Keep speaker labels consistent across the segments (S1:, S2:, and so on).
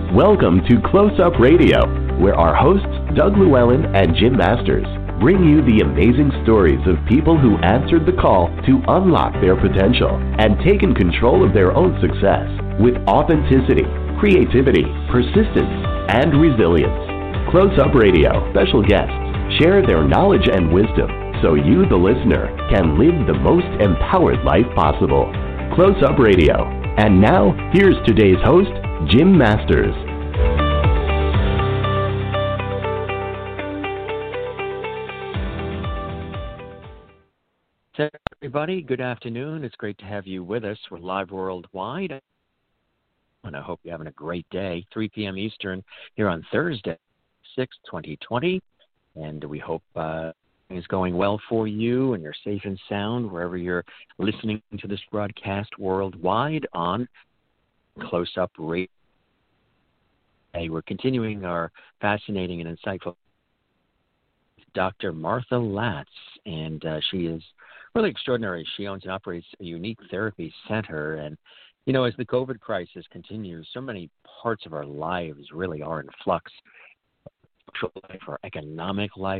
S1: Welcome to Close Up Radio, where our hosts, Doug Llewellyn and Jim Masters, bring you the amazing stories of people who answered the call to unlock their potential and taken control of their own success with authenticity, creativity, persistence, and resilience. Close Up Radio special guests share their knowledge and wisdom so you, the listener, can live the most empowered life possible. Close Up Radio. And now, here's today's host, Jim Masters.
S2: Everybody, good afternoon. It's great to have you with us. We're live worldwide, and I hope you're having a great day. 3 p.m. Eastern here on Thursday, 6/2020, and we hope it's going well for you and you're safe and sound wherever you're listening to this broadcast worldwide on Close Up Radio. Hey, we're continuing our fascinating and insightful Dr. Martha Latz, and she is really extraordinary. She owns and operates a unique therapy center, and you know, as the COVID crisis continues, so many parts of our lives really are in flux. Social life, our economic life.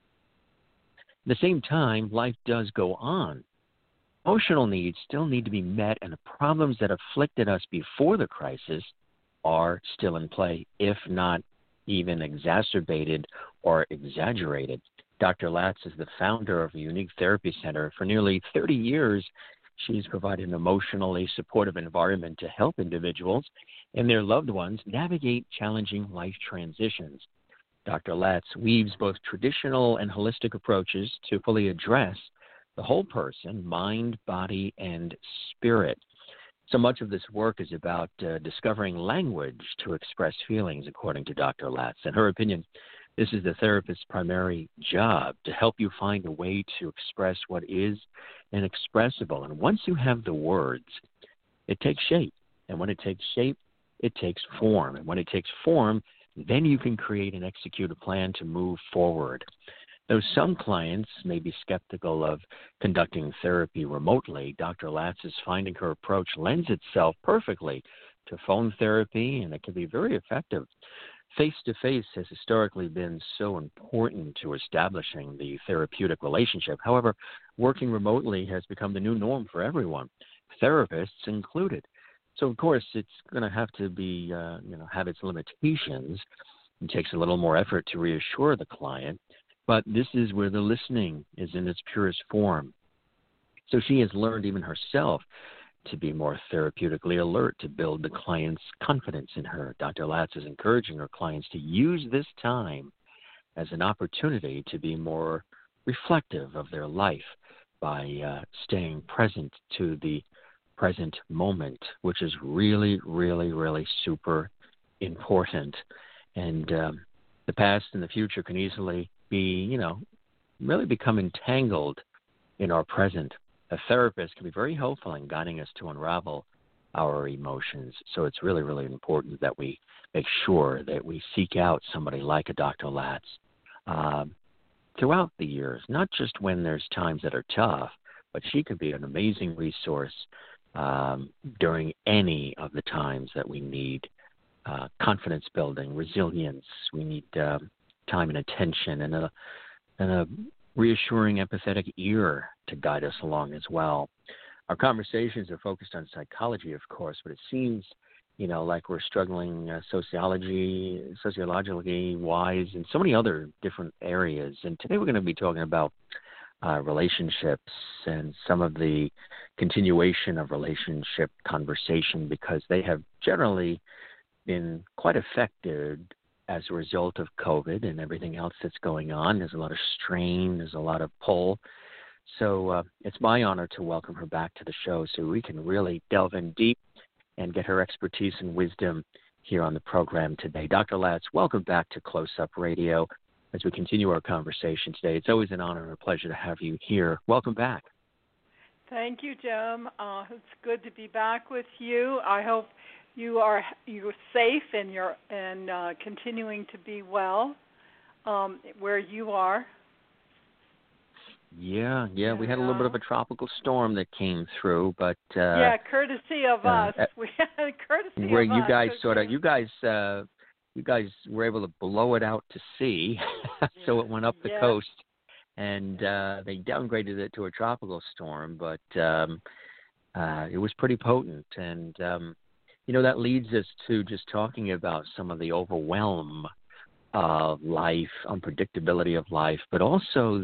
S2: At the same time, life does go on. Emotional needs still need to be met, and the problems that afflicted us before the crisis are still in play, if not even exacerbated or exaggerated. Dr. Latz is the founder of a unique therapy center. For nearly 30 years, she's provided an emotionally supportive environment to help individuals and their loved ones navigate challenging life transitions. Dr. Latz weaves both traditional and holistic approaches to fully address the whole person, mind, body, and spirit. So much of this work is about discovering language to express feelings, according to Dr. Latz. In her opinion, this is the therapist's primary job, to help you find a way to express what is inexpressible. And once you have the words, it takes shape. And when it takes shape, it takes form. And when it takes form, then you can create and execute a plan to move forward. Though some clients may be skeptical of conducting therapy remotely, Dr. Latz is finding her approach lends itself perfectly to phone therapy, and it can be very effective. Face-to-face has historically been so important to establishing the therapeutic relationship. However, working remotely has become the new norm for everyone, therapists included. So, of course, it's going to have to be, have its limitations. It takes a little more effort to reassure the client, but this is where the listening is in its purest form. So she has learned even herself to be more therapeutically alert, to build the client's confidence in her. Dr. Latz is encouraging her clients to use this time as an opportunity to be more reflective of their life by staying present to the present moment, which is really, really, really super important. And the past and the future can easily be, really become entangled in our present. A therapist can be very helpful in guiding us to unravel our emotions. So it's really, really important that we make sure that we seek out somebody like a Dr. Latz throughout the years, not just when there's times that are tough, but she could be an amazing resource during any of the times that we need confidence building, resilience. We need time and attention and a reassuring, empathetic ear to guide us along as well. Our conversations are focused on psychology, of course, but it seems, like we're struggling sociologically wise in so many other different areas. And today we're going to be talking about relationships and some of the continuation of relationship conversation, because they have generally been quite affected as a result of COVID and everything else that's going on. There's a lot of strain, there's a lot of pull. So it's my honor to welcome her back to the show so we can really delve in deep and get her expertise and wisdom here on the program today. Dr. Latz, welcome back to Close Up Radio as we continue our conversation today. It's always an honor and a pleasure to have you here. Welcome back.
S3: Thank you, Jim. It's good to be back with you. I hope you're safe and you're continuing to be well where you are.
S2: Yeah, we had a little bit of a tropical storm that came through, but
S3: courtesy of us. We had courtesy
S2: where
S3: of
S2: you
S3: us.
S2: guys you guys were able to blow it out to sea, so it went up the coast, and they downgraded it to a tropical storm, but it was pretty potent, and that leads us to just talking about some of the overwhelm of life, unpredictability of life, but also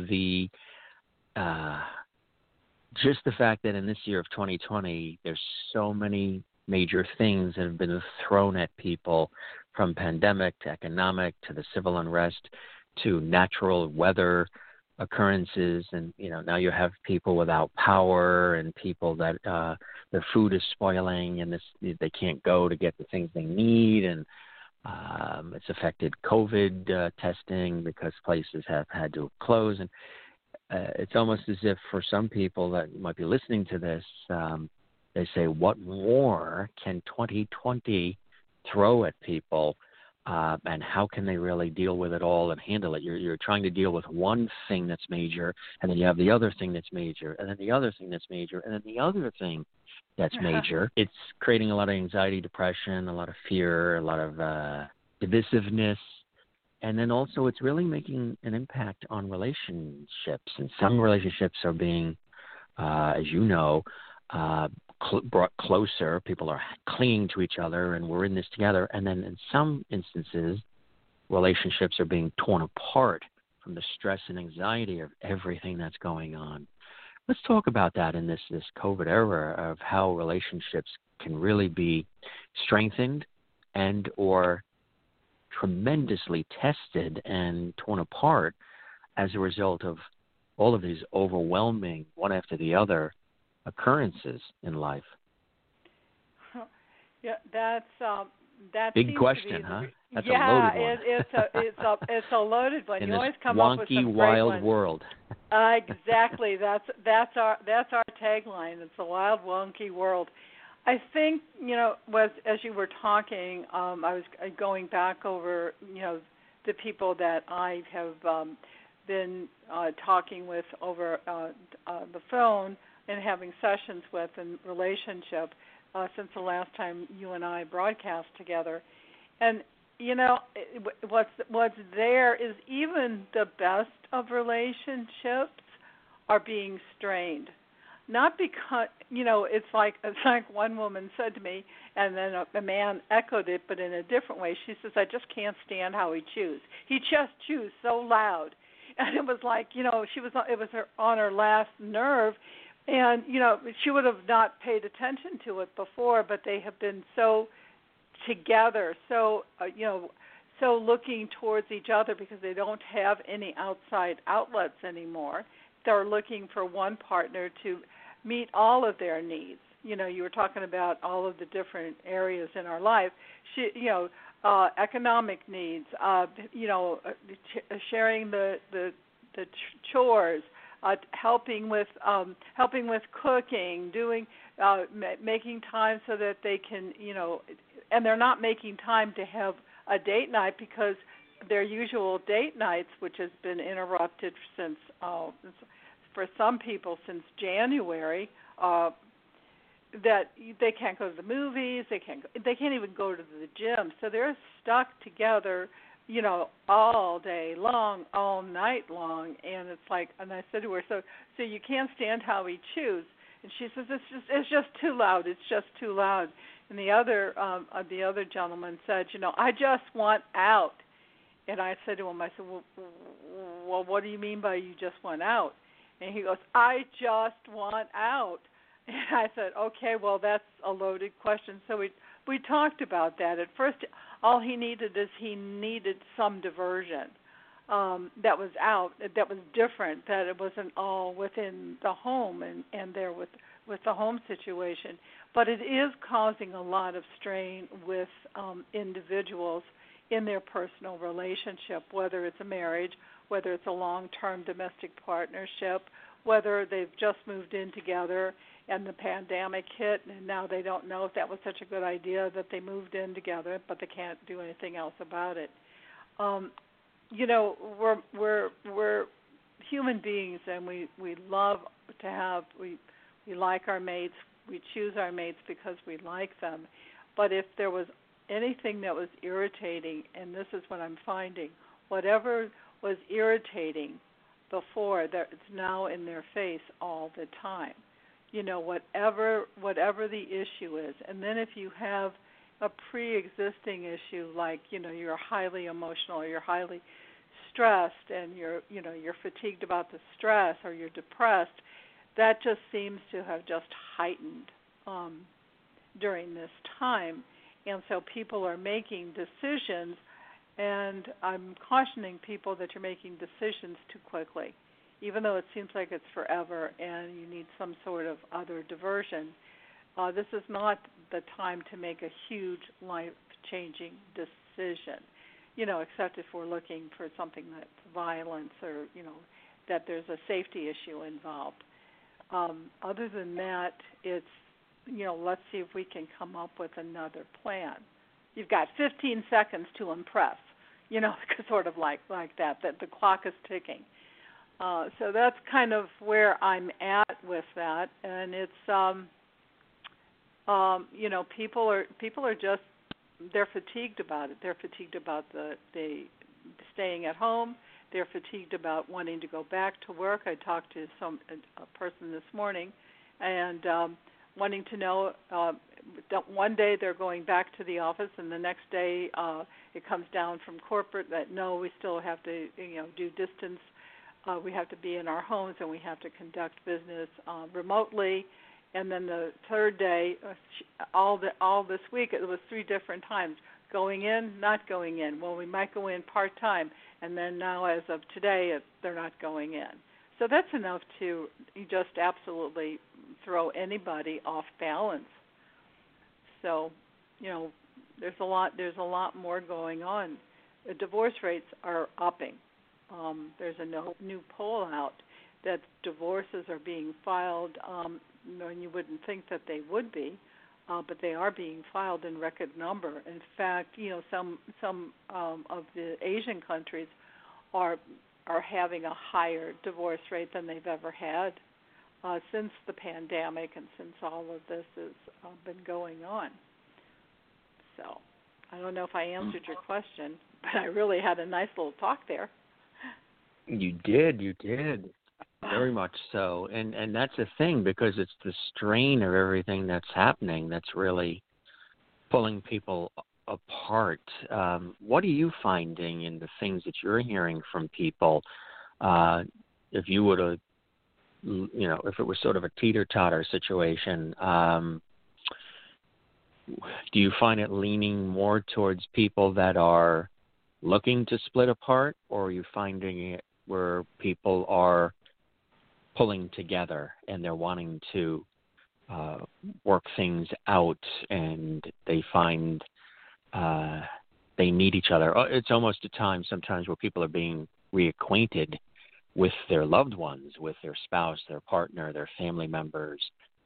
S2: just the fact that in this year of 2020, there's so many major things that have been thrown at people, from pandemic to economic to the civil unrest to natural weather occurrences, and now you have people without power and people that their food is spoiling and they can't go to get the things they need, and it's affected COVID testing because places have had to close, and it's almost as if for some people that might be listening to this, they say, what more can 2020 throw at people, and how can they really deal with it all and handle it? You're trying to deal with one thing that's major, and then you have the other thing that's major, and then the other thing that's major, and then the other thing that's major. It's creating a lot of anxiety, depression, a lot of fear, a lot of divisiveness. And then also it's really making an impact on relationships. And some relationships are being, as you know, brought closer. People are clinging to each other, and we're in this together. And then in some instances, relationships are being torn apart from the stress and anxiety of everything that's going on. Let's talk about that in this COVID era, of how relationships can really be strengthened and or tremendously tested and torn apart as a result of all of these overwhelming, one after the other, occurrences in life.
S3: Yeah, that's
S2: big question, huh? That's a
S3: loaded one. It's a loaded one.
S2: In
S3: you
S2: this
S3: always come up with some
S2: wonky,
S3: great
S2: wild
S3: ones.
S2: world.
S3: Exactly. That's our tagline. It's a wild, wonky world. I think, as you were talking, I was going back over, the people that I have been talking with over the phone and having sessions with in relationship since the last time you and I broadcast together. And, what's there is even the best of relationships are being strained. Not because, it's like one woman said to me, and then a man echoed it, but in a different way. She says, I just can't stand how he chews. He just chews so loud. And it was like, it was on her last nerve. And, she would have not paid attention to it before, but they have been so together, so looking towards each other because they don't have any outside outlets anymore. They're looking for one partner to meet all of their needs. You were talking about all of the different areas in our life. Economic needs. Sharing the chores. Helping with cooking. Doing making time so that they can and they're not making time to have a date night because their usual date nights, which has been interrupted since for some people since January, that they can't go to the movies, they can't even go to the gym, so they're stuck together, all day long, all night long, and it's like, and I said to her, so you can't stand how he chews, and she says it's just too loud, it's just too loud, and the other gentleman said, I just want out, and I said to him, I said, well, what do you mean by you just want out? And he goes, I just want out. And I said, okay, well, that's a loaded question. So we talked about that. At first, all he needed some diversion that was out, that was different, that it wasn't all within the home and there with the home situation. But it is causing a lot of strain with individuals in their personal relationship, whether it's a marriage, whether it's a long-term domestic partnership, whether they've just moved in together and the pandemic hit and now they don't know if that was such a good idea that they moved in together, but they can't do anything else about it. We're human beings, and we love to have we like our mates. We choose our mates because we like them. But if there was anything that was irritating, and this is what I'm finding, whatever was irritating before, it's now in their face all the time. Whatever the issue is. And then if you have a pre-existing issue, like, you're highly emotional, or you're highly stressed, and you're fatigued about the stress, or you're depressed, that just seems to have just heightened during this time. And so people are making decisions, and I'm cautioning people that you're making decisions too quickly, even though it seems like it's forever and you need some sort of other diversion. This is not the time to make a huge life-changing decision, except if we're looking for something that's violence, or, that there's a safety issue involved. Other than that, it's, let's see if we can come up with another plan. You've got 15 seconds to impress, sort of like that the clock is ticking. So that's kind of where I'm at with that, and it's, people are just, they're fatigued about it. They're fatigued about the staying at home. They're fatigued about wanting to go back to work. I talked to a person this morning, and wanting to know that one day they're going back to the office, and the next day it comes down from corporate that no, we still have to do distance. We have to be in our homes, and we have to conduct business remotely. And then the third day, all this week, it was 3 different times: going in, not going in. Well, we might go in part-time, and then now, as of today, they're not going in. So that's enough to just absolutely throw anybody off balance. So, there's a lot more going on. The divorce rates are upping. There's a new poll out that divorces are being filed, and you wouldn't think that they would be, but they are being filed in record number. In fact, some of the Asian countries are having a higher divorce rate than they've ever had since the pandemic and since all of this has been going on. So I don't know if I answered your question, but I really had a nice little talk there.
S2: You did. Very much so. And that's the thing, because it's the strain of everything that's happening that's really pulling people apart. What are you finding in the things that you're hearing from people? If you were to, if it was sort of a teeter-totter situation, do you find it leaning more towards people that are looking to split apart, or are you finding it where people are pulling together and they're wanting to work things out, and they find they need each other? It's almost a time sometimes where people are being reacquainted with their loved ones, with their spouse, their partner, their family members.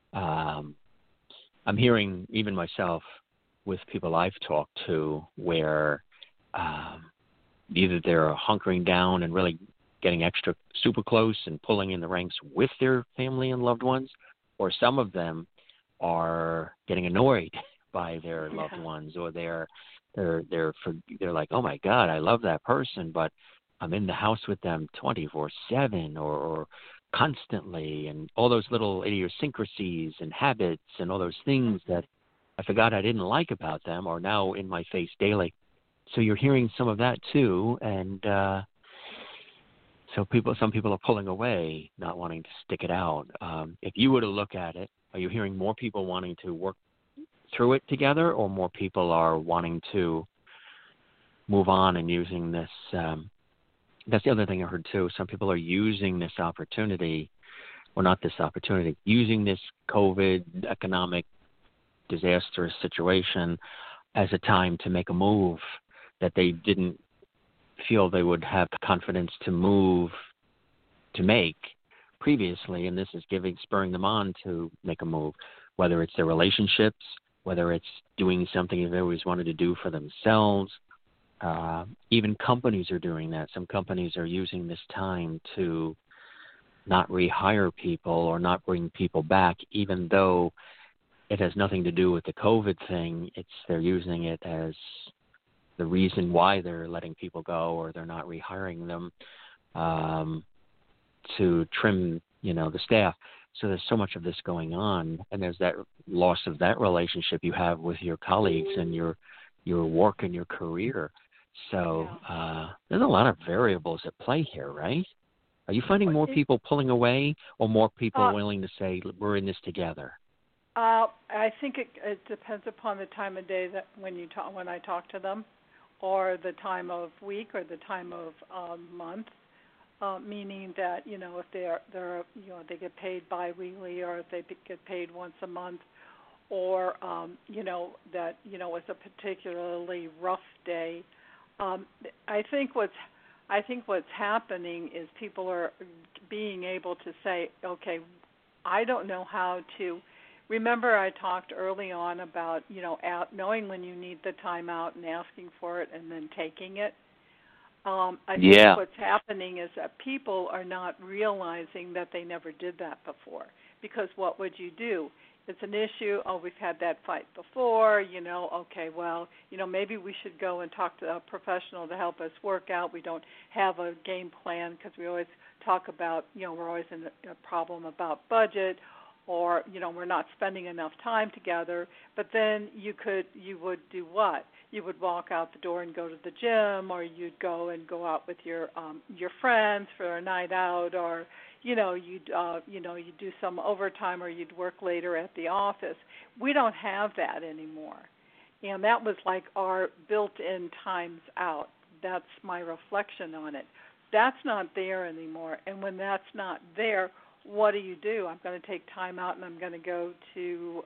S2: I'm hearing, even myself, with people I've talked to, where either they're hunkering down and really getting extra super close and pulling in the ranks with their family and loved ones, or some of them are getting annoyed by their loved ones, or they're like, oh my God, I love that person, but I'm in the house with them 24/7 or constantly, and all those little idiosyncrasies and habits and all those things that I forgot I didn't like about them are now in my face daily. So you're hearing some of that too, and so some people are pulling away, not wanting to stick it out. If you were to look at it, are you hearing more people wanting to work through it together, or more people are wanting to move on and using this? That's the other thing I heard too. Some people are using this opportunity, or not this opportunity, using this COVID economic disastrous situation as a time to make a move that they didn't feel they would have the confidence to make previously, and this is spurring them on to make a move, whether it's their relationships, whether it's doing something they always wanted to do for themselves. Even companies are doing that. Some companies are using this time to not rehire people or not bring people back, even though it has nothing to do with the COVID thing. They're using it as the reason why they're letting people go or they're not rehiring them to trim, the staff. So there's so much of this going on, and there's that loss of that relationship you have with your colleagues and your work and your career. So there's a lot of variables at play here, right? Are you finding more people pulling away or more people willing to say, we're in this together?
S3: I think it depends upon the time of day that when I talk to them, or the time of week or the time of month. Meaning that if they're they get paid biweekly or if they get paid once a month, or that it's a particularly rough day. I think what's happening is people are being able to say, okay, I don't know how to. Remember, I talked early on about knowing when you need the time out and asking for it and then taking it. I think what's happening is that people are not realizing that they never did that before. Because what would you do? It's an issue. Oh, we've had that fight before. Okay, well, maybe we should go and talk to a professional to help us work out. We don't have a game plan because we always talk about, we're always in a problem about budget, or we're not spending enough time together. But then you would do what? You would walk out the door and go to the gym, or you'd go out with your friends for a night out, or you'd do some overtime, or you'd work later at the office. We don't have that anymore, and that was like our built-in times out. That's my reflection on it. That's not there anymore, and when that's not there, what do? I'm going to take time out, and I'm going to go to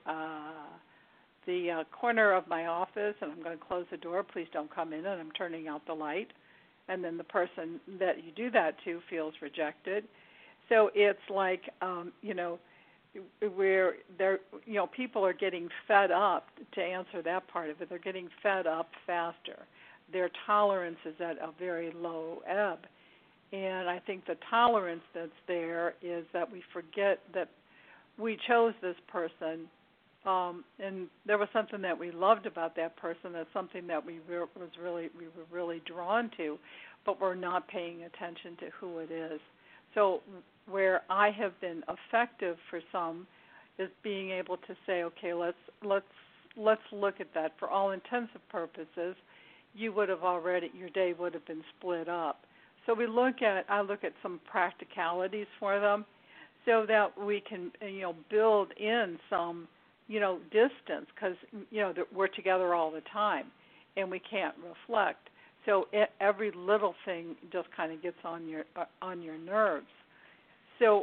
S3: the corner of my office, and I'm going to close the door. Please don't come in, and I'm turning out the light. And then the person that you do that to feels rejected. So it's like, where people are getting fed up. To answer that part of it, they're getting fed up faster. Their tolerance is at a very low ebb. And I think the tolerance that's there is that we forget that we chose this person, and there was something that we loved about that person. That's something that we were really drawn to, but we're not paying attention to who it is. So where I have been effective for some is being able to say, okay, let's look at that. For all intents and purposes, your day would have been split up. So I look at some practicalities for them, so that we can build in some distance, because we're together all the time and we can't reflect. So every little thing just kind of gets on your nerves. So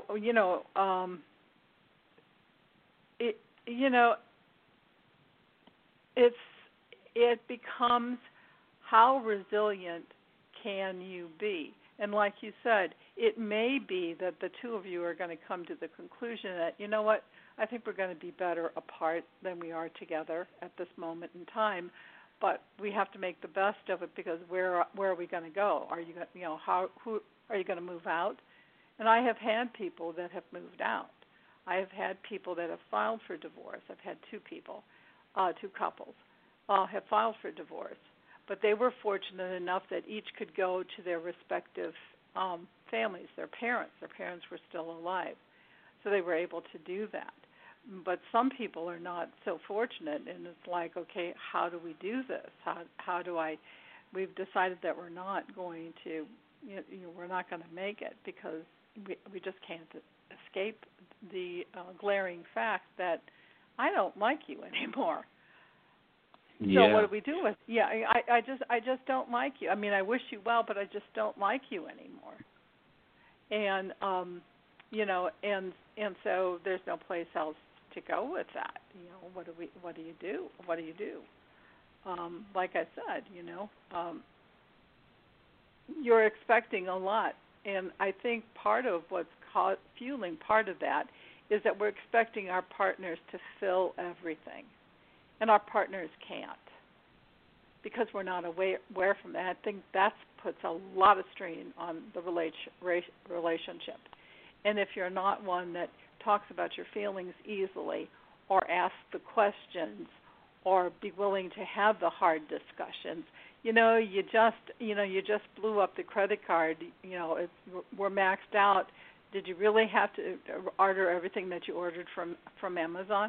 S3: it becomes, how resilient can you be? And like you said, it may be that the two of you are going to come to the conclusion that, I think we're going to be better apart than we are together at this moment in time, but we have to make the best of it, because where are we going to go? Are you who are you going to move out? And I have had people that have moved out. I have had people that have filed for divorce. I've had two couples have filed for divorce. But they were fortunate enough that each could go to their respective families, their parents. Their parents were still alive. So they were able to do that. But some people are not so fortunate, and it's like, okay, how do we do this? How do I? We've decided that we're not going to, we're not going to make it, because we just can't escape the glaring fact that I don't like you anymore.
S2: Yeah.
S3: So what do we do with? Yeah, I just don't like you. I mean, I wish you well, but I just don't like you anymore. And and so there's no place else to go with that. What do you do? Like I said, you're expecting a lot, and I think part of what's fueling part of that is that we're expecting our partners to fill everything. And our partners can't, because we're not aware from that. I think that puts a lot of strain on the relationship. And if you're not one that talks about your feelings easily or asks the questions or be willing to have the hard discussions, you just blew up the credit card. We're maxed out. Did you really have to order everything that you ordered from Amazon?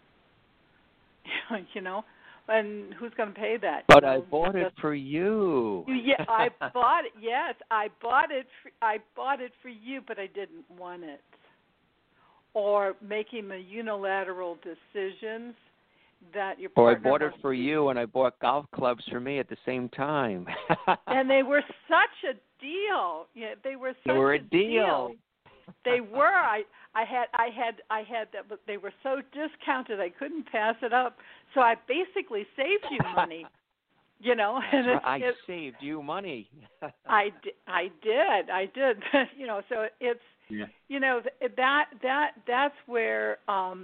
S3: And who's going to pay that?
S2: But I bought it for you.
S3: Yeah, I bought it. Yes, I bought it for you, but I didn't want it. Or making the unilateral decisions that your partner.
S2: Or I bought it for you, and I bought golf clubs for me at the same time.
S3: And they were such a deal. Yeah, they were a
S2: deal.
S3: They were. I had that, but they were so discounted I couldn't pass it up. So I basically saved you money.
S2: I saved you money.
S3: I did. So it's that's where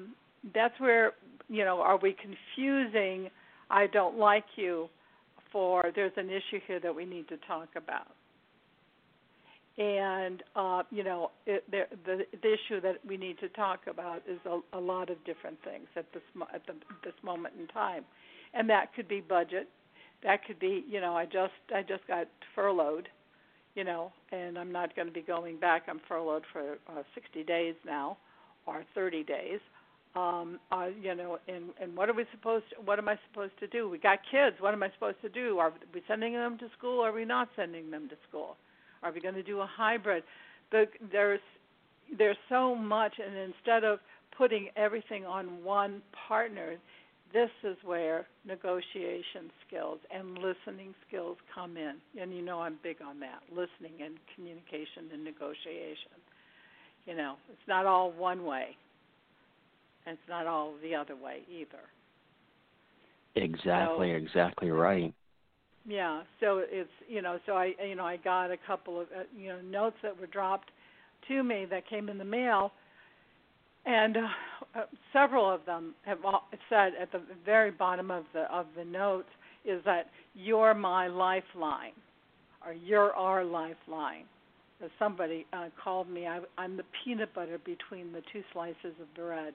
S3: are we confusing I don't like you for there's an issue here that we need to talk about. And the issue that we need to talk about is a lot of different things at this moment in time, and that could be budget, that could be I just got furloughed, and I'm not going to be going back. I'm furloughed for 60 days now, or 30 days. And what am I supposed to do? We got kids. What am I supposed to do? Are we sending them to school? Or are we not sending them to school? Are we going to do a hybrid? There's so much, and instead of putting everything on one partner, this is where negotiation skills and listening skills come in. And I'm big on that, listening and communication and negotiation. It's not all one way. And it's not all the other way either.
S2: Exactly right.
S3: Yeah, so it's so I got a couple of notes that were dropped to me that came in the mail, and several of them have said at the very bottom of the notes is that you're my lifeline, or you're our lifeline. As somebody called me, I'm the peanut butter between the two slices of bread.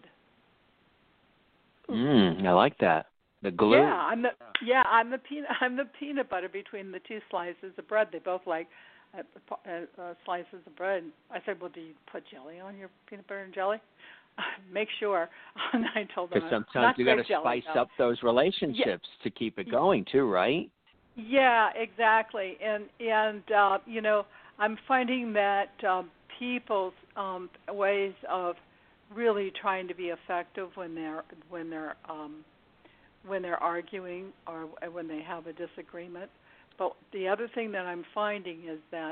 S2: I like that. The glue.
S3: I'm the peanut butter between the two slices of bread. They both like slices of bread. I said, well, do you put jelly on your peanut butter and jelly? Make sure. And I told them,
S2: because sometimes you got to spice up those relationships to keep it going too, right?
S3: Yeah, exactly. And I'm finding that people's ways of really trying to be effective when they're arguing or when they have a disagreement. But the other thing that I'm finding is that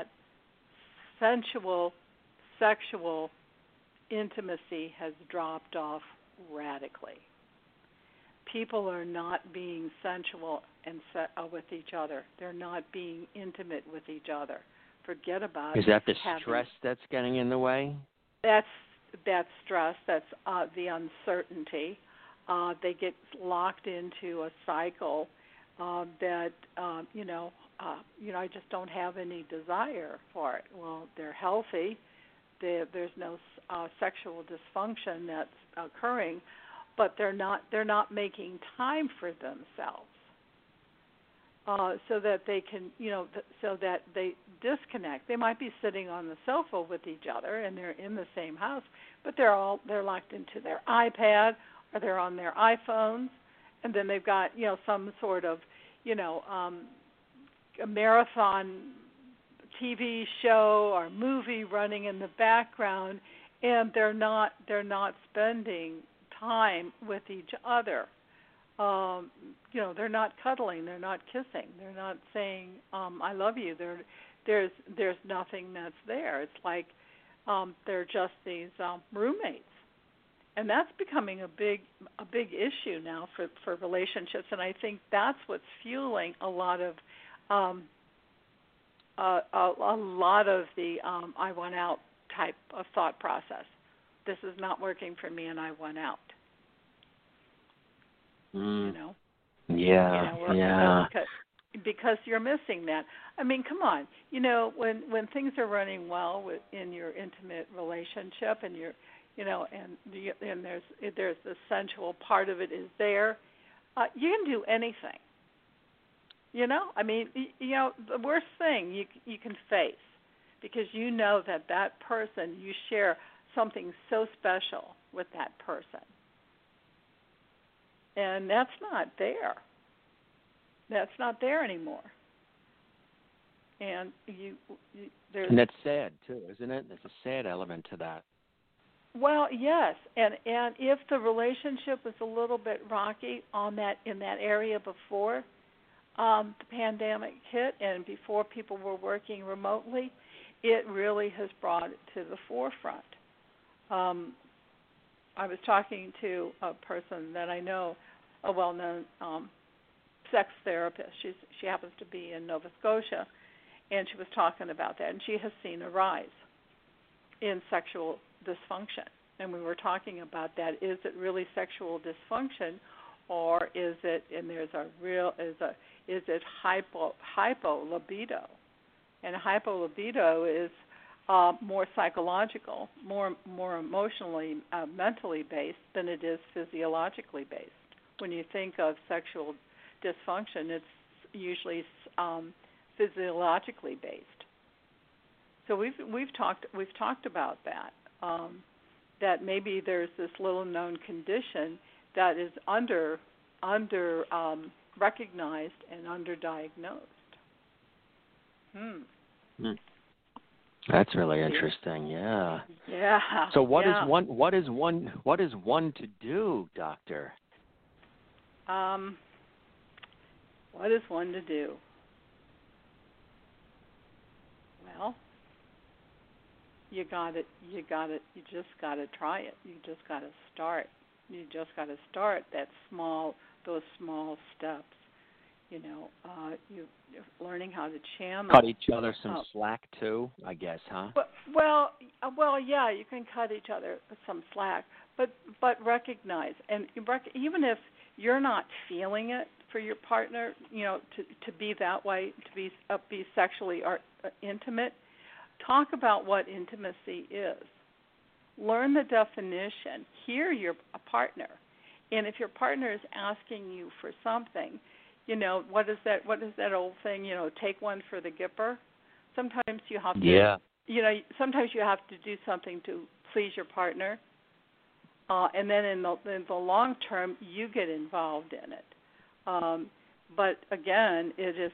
S3: sexual intimacy has dropped off radically. People are not being sensual and with each other. They're not being intimate with each other. Forget about it.
S2: Is that the stress that's getting in the way?
S3: That's stress. That's the uncertainty. They get locked into a cycle that I just don't have any desire for it. Well, they're healthy. There's no sexual dysfunction that's occurring, but they're not making time for themselves so that they can so that they disconnect. They might be sitting on the sofa with each other and they're in the same house, but they're locked into their iPad or they're on their iPhones, and then they've got some sort of a marathon TV show or movie running in the background, and they're not spending time with each other. They're not cuddling, they're not kissing, they're not saying I love you. There's nothing that's there. It's like they're just these roommates. And that's becoming a big issue now for relationships, and I think that's what's fueling a lot of the I want out type of thought process. This is not working for me, and I want out.
S2: Yeah.
S3: because you're missing that. I mean, come on. You know, when things are running well in your intimate relationship, and and there's the sensual part of it is there, you can do anything. You know, I mean, the worst thing you can face, because you know that person, you share something so special with that person. And that's not there. That's not there anymore. And there's...
S2: And that's sad, too, isn't it? There's a sad element to that.
S3: Well, yes. And if the relationship was a little bit rocky in that area before the pandemic hit and before people were working remotely, it really has brought it to the forefront. I was talking to a person that I know, a well-known sex therapist. She happens to be in Nova Scotia, and she was talking about that. And she has seen a rise in sexual dysfunction. And we were talking about that. Is it really sexual dysfunction, or is it? And there's is it hypolibido? And hypolibido is more psychological, more emotionally, mentally based than it is physiologically based. When you think of sexual dysfunction, it's usually physiologically based. So we've talked about that. That maybe there's this little known condition that is under recognized and underdiagnosed.
S2: That's really interesting. Yeah.
S3: Yeah.
S2: So what is one to do, doctor?
S3: What is one to do? Well, you just got to try it. You just got to start. You just got to start those small steps. You learning how to channel.
S2: Cut each other some slack too, I guess, huh?
S3: Well, yeah, you can cut each other some slack, but recognize, and even if you're not feeling it for your partner, to be that way, to be sexually or intimate, talk about what intimacy is. Learn the definition. Hear your partner, and if your partner is asking you for something, what is that old thing? Take one for the Gipper. Sometimes you have to.
S2: Yeah.
S3: Sometimes you have to do something to please your partner, and then in the long term, you get involved in it. But again, it's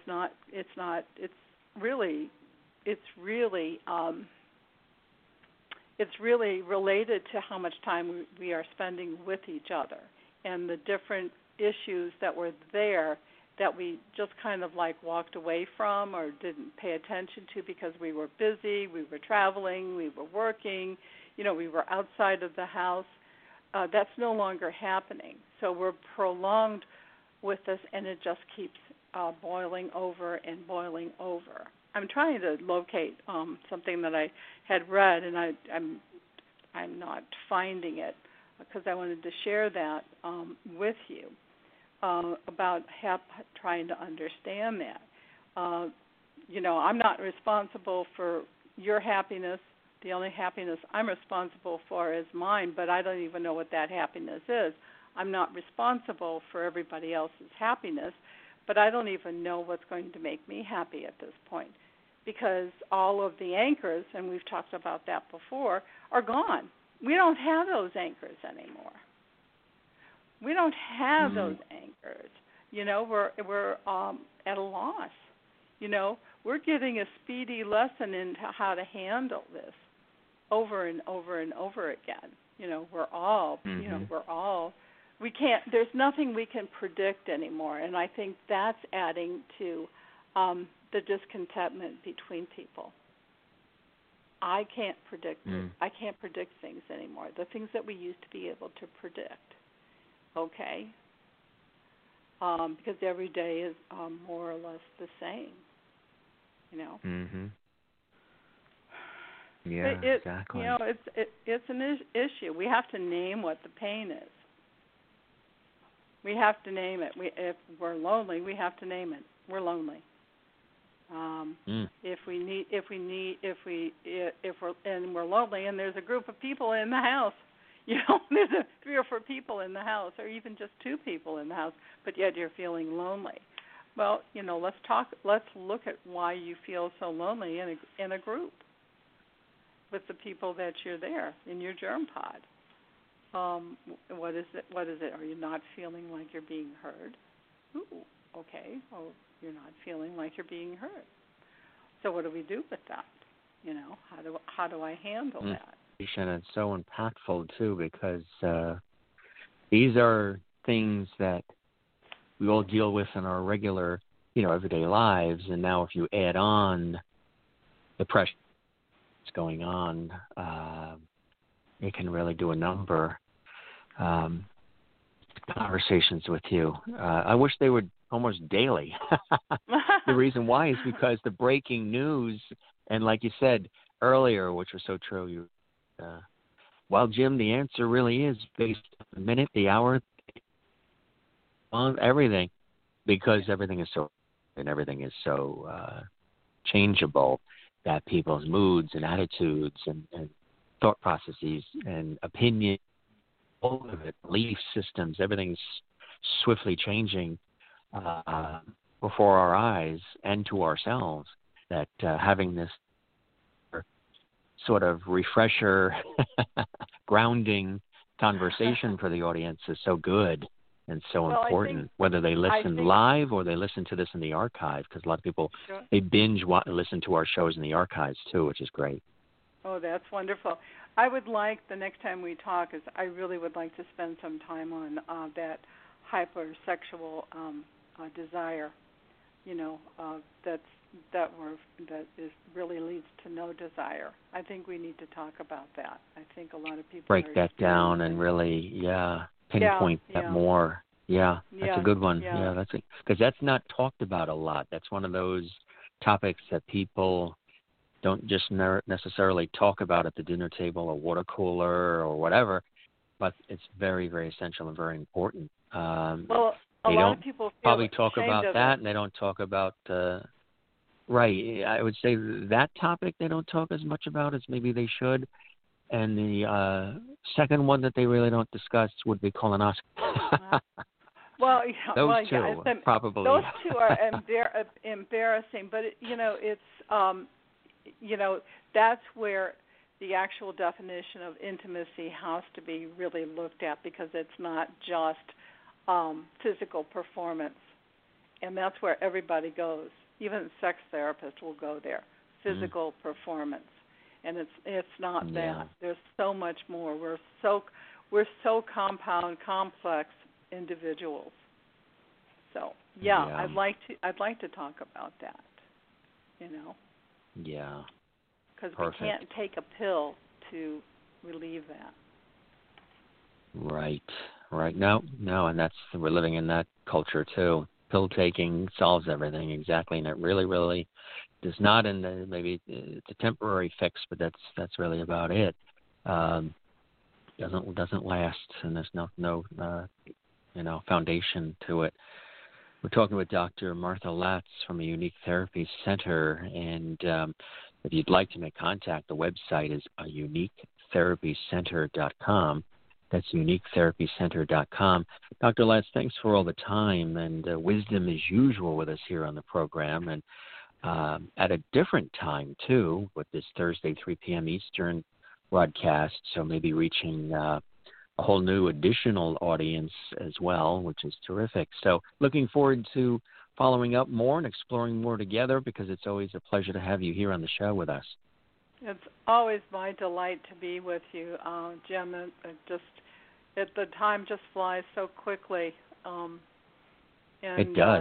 S3: really related to how much time we are spending with each other and the different issues that were there that we just kind of like walked away from or didn't pay attention to because we were busy, we were traveling, we were working, we were outside of the house. That's no longer happening. So we're prolonged with this, and it just keeps boiling over and boiling over. I'm trying to locate something that I had read, and I'm not finding it because I wanted to share that with you about trying to understand that. I'm not responsible for your happiness. The only happiness I'm responsible for is mine, but I don't even know what that happiness is. I'm not responsible for everybody else's happiness, but I don't even know what's going to make me happy at this point because all of the anchors, and we've talked about that before, are gone. We don't have those anchors anymore. We don't have those anchors. We're at a loss. We're getting a speedy lesson in how to handle this over and over and over again. We're all, we can't, there's nothing we can predict anymore. And I think that's adding to the discontentment between people. I can't predict it. I can't predict things anymore. The things that we used to be able to predict. Okay? Because every day is more or less the same.
S2: Yeah, exactly.
S3: It's an issue. We have to name what the pain is. We have to name it. If we're lonely, we have to name it. we're lonely. If we're lonely, and there's a group of people in the house, there's 3 or 4 people in the house, or even just 2 people in the house, but yet you're feeling lonely. Well, let's look at why you feel so lonely in a group with the people that you're there in your germ pod. What is it? Are you not feeling like you're being heard? Ooh, okay. Well, you're not feeling like you're being heard. So what do we do with that? How do I handle that?
S2: And it's so impactful too, because these are things that we all deal with in our regular, everyday lives. And now if you add on the pressure that's going on, it can really do a number. Conversations with you. I wish they would almost daily. The reason why is because the breaking news, and like you said earlier, which was so true, well, Jim, the answer really is based on the minute, the hour, on everything, because everything is so changeable, that people's moods and attitudes and thought processes and opinions, all of it, belief systems, everything's swiftly changing before our eyes and to ourselves, that having this sort of refresher, grounding conversation for the audience is so good and so important, whether they listen live or they listen to this in the archive, because a lot of people, they binge listen to our shows in the archives too, which is great.
S3: Oh, that's wonderful. I would like, the next time we talk, I really would like to spend some time on that hypersexual desire, that really leads to no desire. I think we need to talk about that. I think a lot of people
S2: break that down and really, pinpoint that more. Yeah, that's a good one. Yeah, that's it, because that's not talked about a lot. That's one of those topics that people don't just necessarily talk about at the dinner table or water cooler or whatever, but it's very, very essential and very important.
S3: A lot of people
S2: probably talk about that, and they don't talk about. Right, I would say that topic they don't talk as much about as maybe they should. And the second one that they really don't discuss would be colonoscopy. Those two, probably.
S3: Those 2 are embarrassing, but that's where the actual definition of intimacy has to be really looked at, because it's not just physical performance, and that's where everybody goes. Even sex therapists will go there. Physical performance, and it's not that. There's so much more. We're so compound, complex individuals. So I'd like to talk about that.
S2: Yeah.
S3: Because we can't take a pill to relieve that.
S2: Right. No, and we're living in that culture too. Pill taking solves everything, exactly, and it really, really does not. And maybe it's a temporary fix, but that's really about it. Doesn't last, and there's no foundation to it. We're talking with Dr. Martha Latz from a Unique Therapy Center, and if you'd like to make contact, the website is uniquetherapycenter.com. That's uniquetherapycenter.com. Dr. Latz, thanks for all the time and wisdom as usual with us here on the program. And at a different time, too, with this Thursday, 3 p.m. Eastern broadcast, so maybe reaching a whole new additional audience as well, which is terrific. So looking forward to following up more and exploring more together, because it's always a pleasure to have you here on the show with us.
S3: It's always my delight to be with you, Jim. The time just flies so quickly.
S2: It does.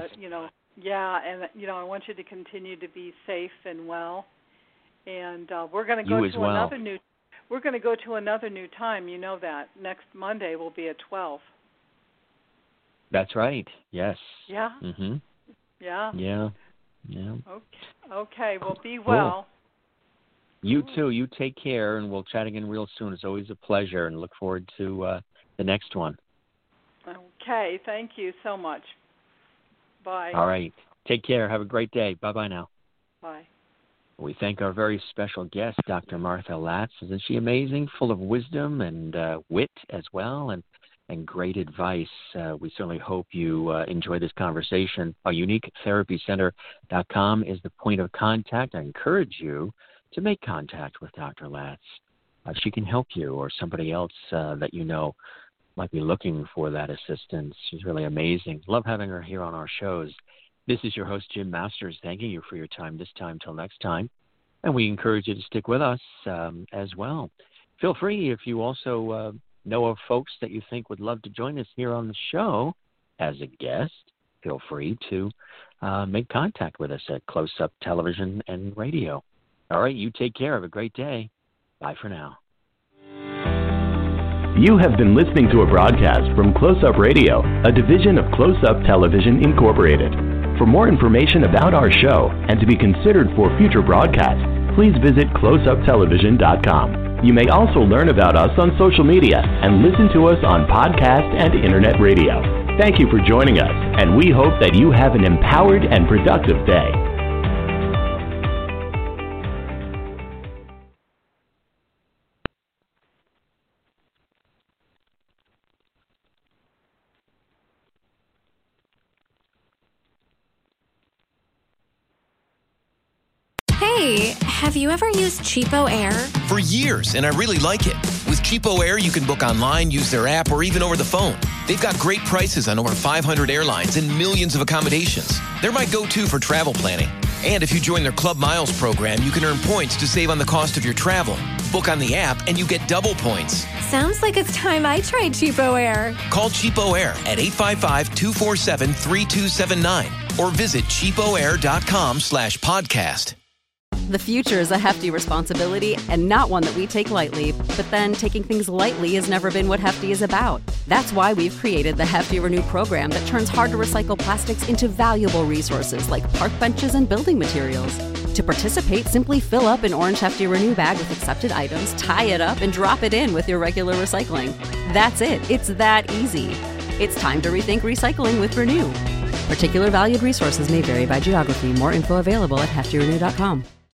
S3: I want you to continue to be safe and well. And we're going to go to another new. We're going to go to another new time. You know that next Monday will be at 12.
S2: That's right. Yes.
S3: Yeah.
S2: Mhm.
S3: Yeah.
S2: Yeah.
S3: Okay. Well, be well.
S2: You too. You take care, and we'll chat again real soon. It's always a pleasure, and look forward to the next one.
S3: Okay. Thank you so much. Bye.
S2: All right. Take care. Have a great day. Bye-bye now.
S3: Bye.
S2: We thank our very special guest, Dr. Martha Latz. Isn't she amazing? Full of wisdom and wit as well, and great advice. We certainly hope you enjoy this conversation. Our uniquetherapycenter.com is the point of contact. I encourage you to make contact with Dr. Latz. She can help you, or somebody else that you know might be looking for that assistance. She's really amazing. Love having her here on our shows. This is your host, Jim Masters, thanking you for your time this time till next time. And we encourage you to stick with us as well. Feel free, if you also know of folks that you think would love to join us here on the show as a guest, feel free to make contact with us at Close Up Television and Radio. All right, you take care. Have a great day. Bye for now.
S1: You have been listening to a broadcast from Close Up Radio, a division of Close Up Television Incorporated. For more information about our show and to be considered for future broadcasts, please visit closeuptelevision.com. You may also learn about us on social media and listen to us on podcast and internet radio. Thank you for joining us, and we hope that you have an empowered and productive day.
S4: Hey, have you ever used Cheapo Air?
S5: For years, and I really like it. With Cheapo Air, you can book online, use their app, or even over the phone. They've got great prices on over 500 airlines and millions of accommodations. They're my go-to for travel planning. And if you join their Club Miles program, you can earn points to save on the cost of your travel. Book on the app, and you get double points.
S4: Sounds like it's time I tried Cheapo Air.
S5: Call Cheapo Air at 855-247-3279 or visit cheapoair.com/podcast.
S6: The future is a hefty responsibility and not one that we take lightly. But then taking things lightly has never been what Hefty is about. That's why we've created the Hefty Renew program that turns hard-to-recycle plastics into valuable resources like park benches and building materials. To participate, simply fill up an orange Hefty Renew bag with accepted items, tie it up, and drop it in with your regular recycling. That's it. It's that easy. It's time to rethink recycling with Renew. Particular valued resources may vary by geography. More info available at heftyrenew.com.